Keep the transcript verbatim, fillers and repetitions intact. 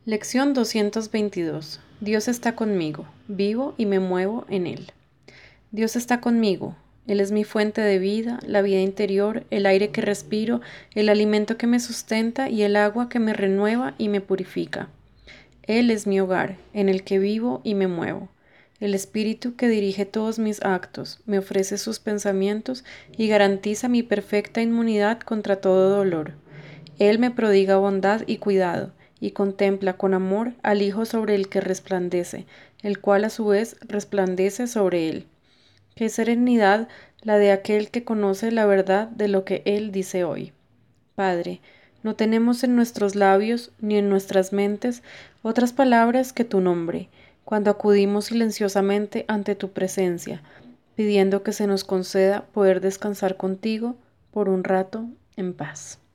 Lección doscientos veintidós. Dios está conmigo, vivo y me muevo en Él. Dios está conmigo. Él es mi fuente de vida, la vida interior, el aire que respiro, el alimento que me sustenta y el agua que me renueva y me purifica. Él es mi hogar, en el que vivo y me muevo. El Espíritu que dirige todos mis actos, me ofrece sus pensamientos y garantiza mi perfecta inmunidad contra todo dolor. Él me prodiga bondad y cuidado, y contempla con amor al Hijo sobre el que resplandece, el cual a su vez resplandece sobre él. Qué serenidad la de aquel que conoce la verdad de lo que Él dice hoy. Padre, no tenemos en nuestros labios ni en nuestras mentes otras palabras que tu nombre, cuando acudimos silenciosamente ante tu presencia, pidiendo que se nos conceda poder descansar contigo por un rato en paz.